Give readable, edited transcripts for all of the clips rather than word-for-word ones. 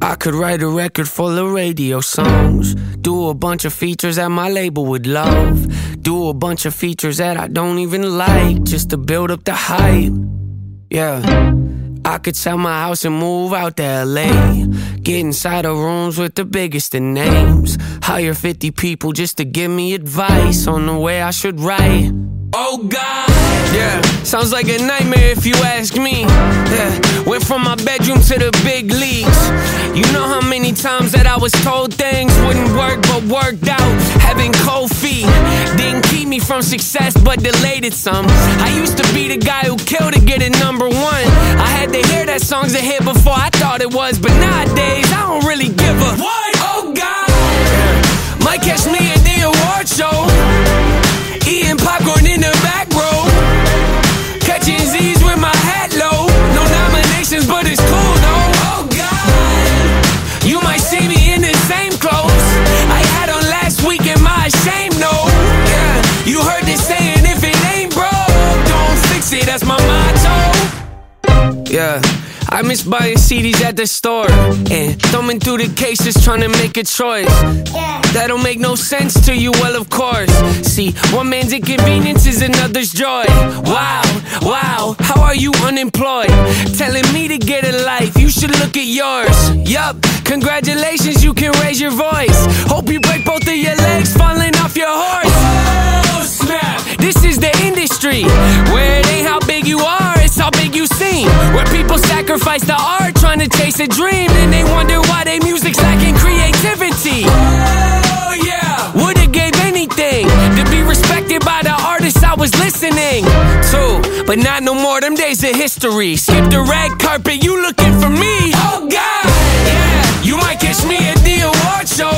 I could write a record full of radio songs, do a bunch of features that my label would love, do a bunch of features that I don't even like, just to build up the hype. Yeah, I could sell my house and move out to LA, get inside of rooms with the biggest of names, hire 50 people just to give me advice on the way I should write. Oh God, yeah, sounds like a nightmare if you ask me. Yeah, went from my bedroom to the big leagues. You know how many times that I was told things wouldn't work but worked out. Having cold feet didn't keep me from success but delayed it some. I used to be the guy who killed to get it #1. I had to hear that song's a hit before I thought it was, but nowadays I don't really give a what? Oh God, yeah. Might catch me at the award show, eating popcorn in the back row, catching Z's with my hat low. No nominations, but it's cool though. Oh God, you might see me in the same clothes I had on last week. Am I ashamed? No. Yeah, you heard this saying, if it ain't broke, don't fix it. That's my motto. Yeah, I miss buying CDs at the store and thumbing through the cases trying to make a choice. That don't make no sense to you, well of course. See, one man's inconvenience is another's joy. Wow, wow, how are you unemployed? Telling me to get a life, you should look at yours. Yup, congratulations, you can raise your voice. Hope you break both of your legs falling off your horse. Oh snap, this is the industry where it ain't how big you are, it's how big you seem. Where people sacrifice the art trying to chase a dream, and they wonder why their music's lacking creativity. Oh yeah, would've gave anything to be respected by the artists I was listening to, but not no more, them days of history. Skip the red carpet, you looking for me. Oh God, yeah, you might catch me at the award show,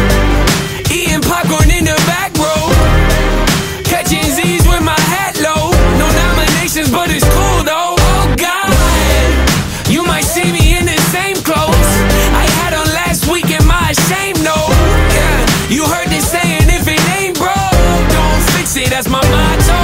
eating popcorn in the back row, catching Z's with my hat low. No nominations, but it's cool though. Oh God, you might see me in the same clothes I had on last week. Am I ashamed? No. Yeah, you heard this saying, if it ain't broke, don't fix it. That's my motto.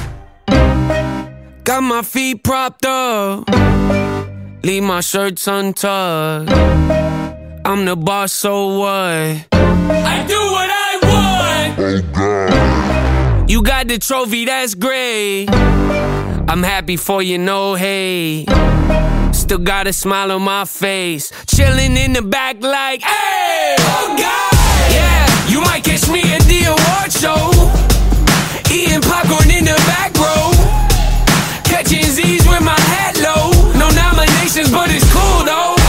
Got my feet propped up, leave my shirts untucked. I'm the boss, so what? I do what I want. Oh God, you got the trophy, that's great. I'm happy for you, no hate. Still got a smile on my face, chilling in the back like, hey! Oh God, yeah, you might catch me at the award show, eating popcorn in the back row, catching Z's with my hat low. No nominations, but it's cool though.